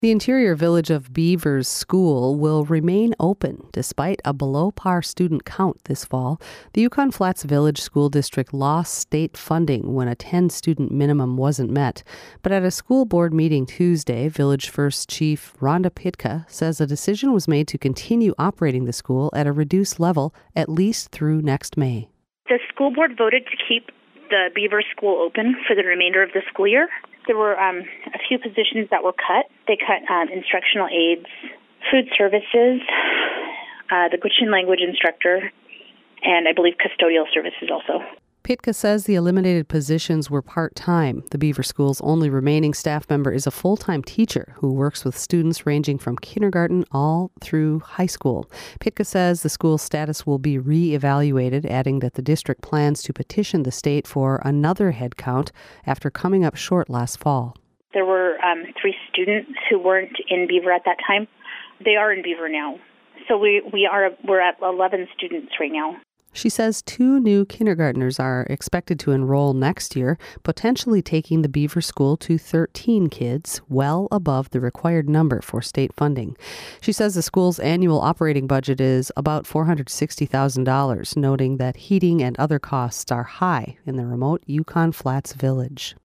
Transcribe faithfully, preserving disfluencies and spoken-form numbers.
The interior village of Beavers School will remain open despite a below-par student count this fall. The Yukon Flats Village School District lost state funding when a ten-student minimum wasn't met. But at a school board meeting Tuesday, Village First Chief Rhonda Pitka says a decision was made to continue operating the school at a reduced level at least through next May. The school board voted to keep the Beaver School open for the remainder of the school year. There were um, a few positions that were cut. They cut um, instructional aides, food services, uh, the Gwich'in language instructor, and I believe custodial services also. Pitka says the eliminated positions were part-time. The Beaver School's only remaining staff member is a full-time teacher who works with students ranging from kindergarten all through high school. Pitka says the school's status will be re-evaluated, adding that the district plans to petition the state for another head count after coming up short last fall. There were um, three students who weren't in Beaver at that time. They are in Beaver now. So we, we are, we're at eleven students right now. She says two new kindergartners are expected to enroll next year, potentially taking the Beaver School to thirteen kids, well above the required number for state funding. She says the school's annual operating budget is about four hundred sixty thousand dollars, noting that heating and other costs are high in the remote Yukon Flats village.